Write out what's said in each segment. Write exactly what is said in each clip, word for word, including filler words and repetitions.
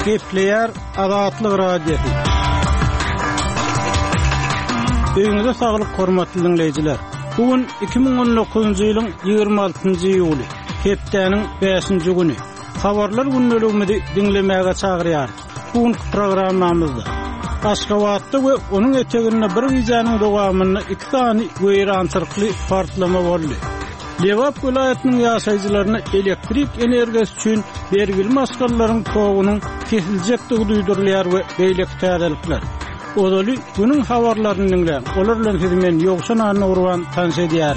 Gepleyer Azatlyk radiosu. Öňüňizde saglyk hormatly dinleýijiler. Bugün iki bin on dokuzunçy ýylyň ýygrima altynjy ýuly, hepdeniň beşinji güni. Habarlar günneligini dinlemäge çagyrýar. Bugün programmamyzda Aşgabatda we onuň eteginde bir wizyanyň dowamyny iki tany weýrançylykly partlama boldy. Lewap vilayetinin ýaşaýjylaryna elektrik energiýasy üçin bergili maskarlaryň togunyň kesiljekdigi duýdurulýar we beýlek täzelikler. Odaly günüň habarlaryny dinleýän, olar bilen hizmen ýogşan anyny urwan tanşy edýär.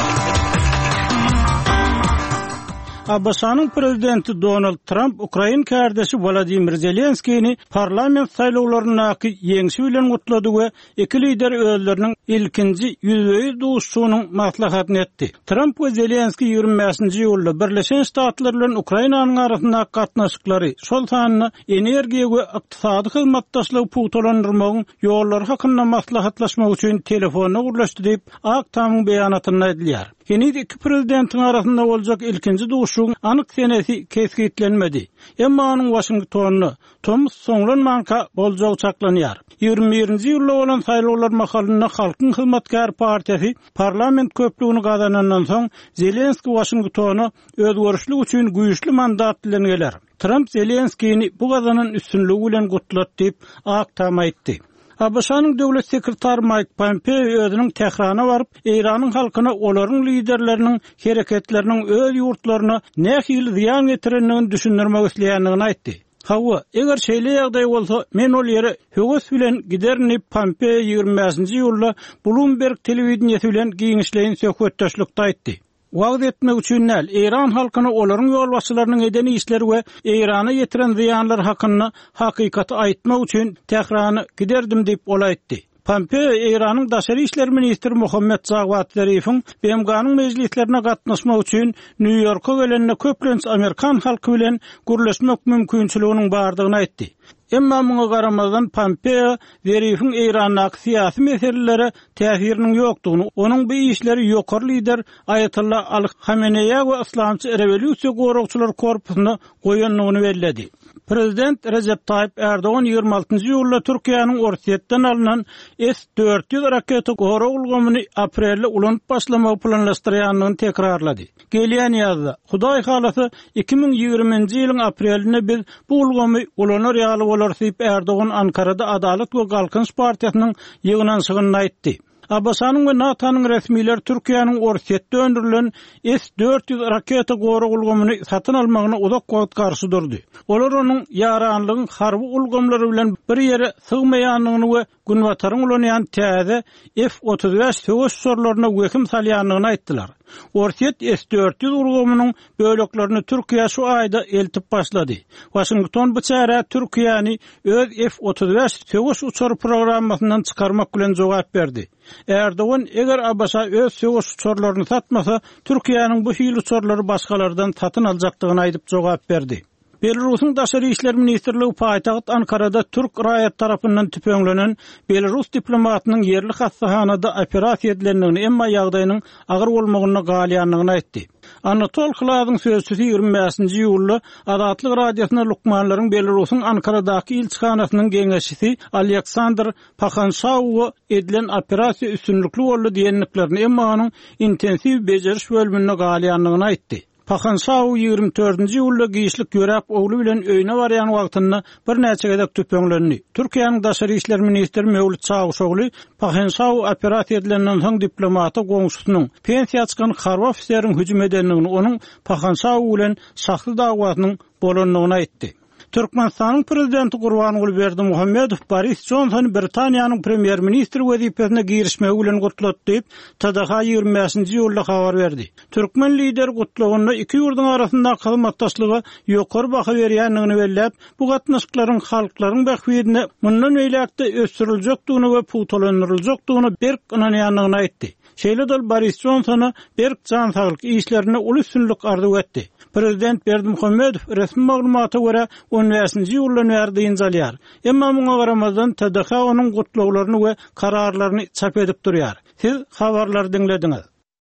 Abasanyň prezidenti Donald Trump Ukraina kardeşi Volodymyr Zelenskiýni parlament saýlawlarynyňky ýeňişi bilen gutlady we iki lider özleriniň ilkinji ýüzbeýiz duşunyň maslahatyny etdi. Trump we Zelenski ýygrima beşinji ýylda Birleşen Ştatlar bilen Ukrainanyň arasynda gatnaşyklary, şol sanyny energiýa we ykdysady hyzmatdaşlygy puwtalandyrmagyň ýollary hakynda maslahatlaşmak üçin telefonna gurlaşdy diýip Aktamyň beýanatynda edilýär. Kenidi iki prezidentin arasında olacak ilkinci duşuň anyk senesi keskitlenmedi. Emma anyň Washingtonyny Thomas soňlanmanka boljagy çaklanýar. ýygrima birinji ýylda bolan saýlawlar mahalyna Halkyň Hyzmatkar Partiýasy parlament köpligini gazanandan soň Zelenski Washingtony özgörüşlik üçin güýçli mandat bilen geler. Trump Zelenskiýni bu gazanan üstünligi bilen gutlat diýip Aktam aýtdy. Abasanyň döwlet sekretary Mike Pompeo özüniň Tehrana baryp, Iranyň halkyna olaryň liderleriniň hereketleriniň öz ýurtlaryna nähili ziýan getirendigini düşündirmek isleýändigini aýtdy. Hawa, eger şeýle ýagdaý bolsa, men ol ýere höwes bilen giderni. Pompeo ýygrima beşinji ýylda Bloomberg telewizionyasy bilen giňişleýin söhbetdeşlikde aýtdy. Wagt etmek üçin näl, Iran halkyna olaryň ýolbaşçylarynyň edeni işleri we Irana ýetiren ziýanlar hakynda hakykaty aýtmak üçin Tehrany giderdim diýip ol aýtdy. Pompeo Iranyň daşary işler ministri Mohammed Javad Zarifiň B M G'nyň mejlislerine gatnaşmak üçin New Yorka gelenine köplenç Amerikan halky bilen gürleşmek mümkinçiliginiň bardygyny aýtdy. Emma muňa garamazdan Pompeo Zarifiň Iranyň syýasy meselelere täsiriniň ýokdugyny, onuň bu işleri ýokary lider Ayatollah Ali Khamenei we Islamçy Rewolýusiýa goragçylar korpusyna goýanlygyny belledi. Prezident Recep Tayyip Erdoğan ýygrima altynjy ýylda Türkiýanyň Orsiýetden alynan S dört yüz raketa gorag ulgamyny aprelde ulanyp başlamagy planlaşdyrýanlygyny tekrarlady. Gelýän ýazda Hudaý halasy iki bin ýygrimiňji ýylyň aprelinde biz bu ulgamy ulanar ýaly bolar diýip Erdoğan Ankarada Adalet we Galkynç partiýasynyň ýygnanşygyny aýtdy. Abasanyň we NATO'nyň resmiler Türkiýanyň Orsiýetde öndürilen S dört yüz raketa gorag ulgamyny satyn almagyna uzak wagt garşy durdy. Olar onuň ýaranlygyň harby ulgamlary bilen bir ýere sygmaýanlygyny we günwataryň ulanýan täze F otuz beş söwüş sorlaryna wekим salýanlygyny aýtdylar. Orsiýet S dört yüz ulgamynyň böleklerini Türkiýe şu aýda eltip başlady. Washington bu çäre Türkiýany öz F otuz beş söwüş uçar programmasyndan çykarmak bilen jogap berdi. Erdoğan eger Abasa öz söwüş uçarlaryny satmasa, Türkiýanyň bu hil uçarlary başgalardan satyn aljakdygyny aýdyp jogap berdi. Belarusyň daşary işler ministrligi paýtagat Ankarada Türk raýat tarapyndan tüpeňlenen Belarus diplomatynyň yerli hastahanada operasiýa edilendigini, emma ýagdaýynyň agyr bolmagyny galýanlygyny aýtdy. Anatol Khladyň sözçüsi ýygrima beşinji ýylda Azatlyk radiosyna Lukmanlaryň Belarusyň Ankaradaky ilçihanasynyň geňeşçisi Aleksandr Pakhanshaw edilen operasiýa üstünlikli boldy diýenliklerini, emma anyň intensiw bejeriş bölümine galýanlygyny aýtdy. Pakhanshaw ýygrima dördünji ýylda giýişlik göräp ogly bilen öýüne barýan wagtynda bir näçe gezek tüpeňlendi. Türkiýanyň daşary işler ministri Mevlüt Çavuşoglu Pakhanshaw operasiýa edilenden soň diplomata goňşusynyň pensiýa çykan harby ofiseriň hüjüm edenligini, onuň Pakhanshaw bilen şahsy dagwatynyň bolanlygyny aýtdy. Türkmenistanyň prezidenti Gurbanuly Berdimuhammedow Boris Johnson Britaniýanyň premier ministri wezipesine girişmegi bilen gutlatdy diýip T D H ýygrima beşinji ýylda habar berdi. Türkmen lider gutlagyna iki ýurduň arasynda hyzmatdaşlyga ýokary baha berýändigini belläp, bu gatnaşyklaryň halklaryň bähwidine mundan öýläkde ösdüriljekdigini we puwtalandyryljakdygyny berk inanýanlygyny aýtdy. Şeýle dol Boris Johnsona berk jan saglyk işlerine uly üstünlik arzu etdi. Prezident Berdimuhammedow resmi maglumaty görä on beşinji ýyldan bäri ýynjalýar. Emma muňa garamazdan T D H onuň gutlaglaryny we kararlaryny çap edip durýar. Siz habarlar dinlediňiz.